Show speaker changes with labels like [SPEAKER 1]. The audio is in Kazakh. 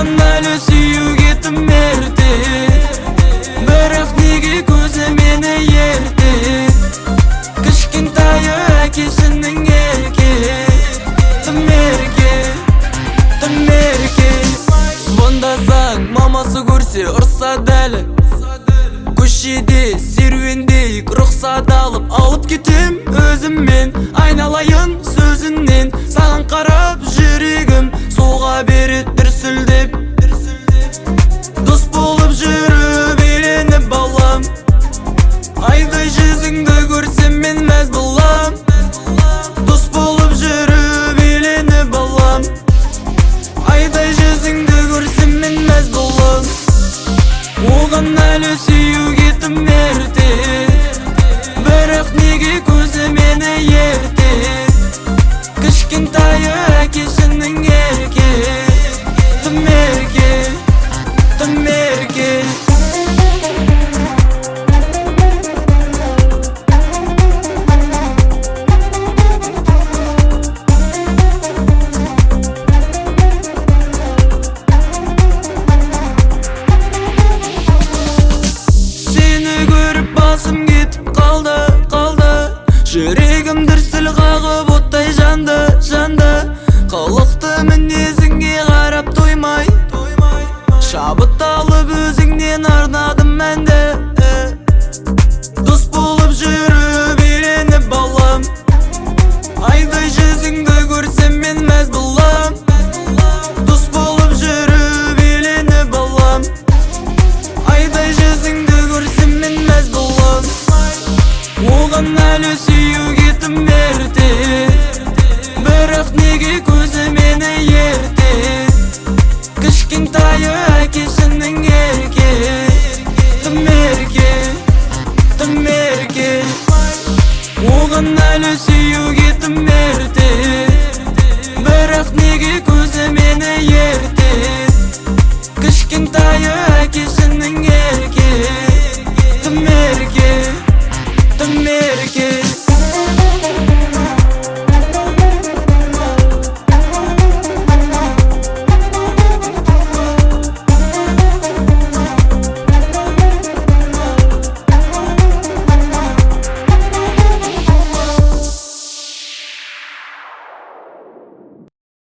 [SPEAKER 1] Оған әлі сүюге тым ерте, бірақ неге көзі мені ерте. Кішкентайы әкесінің ерке, тым ерке, тым ерке. Звондасаң мамасы көрсе ұрсады әлі, көшеде серуендейік рұқсат алып кетем өзіммен. Айналайын сөзінен, саған қарап жүрегім соға береді дүрсілдеп. Дос болып жүріп үйреніп балам, айдай жүзіңді көрсем мен мәз болам. Дос болып жүріп үйреніп балам, айдай жүзіңді көрсем мен мәз болам. Оған әлі сүюге тым ерте, бірақ неге көзі мені ерте. Кішкентайы әкесінің ерке, тым ерке, тым ерке. Басым кетіп қалды, жүрегім дүрсіл қағып оттай жанды. Қылықты мінезіңе қарап тоймай, шабыт алып өзіңнен арнадым мәнді. Дос болып жүріп үйреніп балам, айдай жүзіңді көрсем мен мәз болам. Дос болып жүріп үйреніп балам, айдай жүзіңді көрсем мен мәз болам. Оған әлі сүюге тым ерте, бірақ неге көзі мені ерте. Кішкентайы әкесінің ерке, тым ерке, тым ерке. Оған әлі сүюге тым ерте, бірақ неге көзі мені ерте. Кішкентайы әкесінің ерке, тым ерке, тым ерке.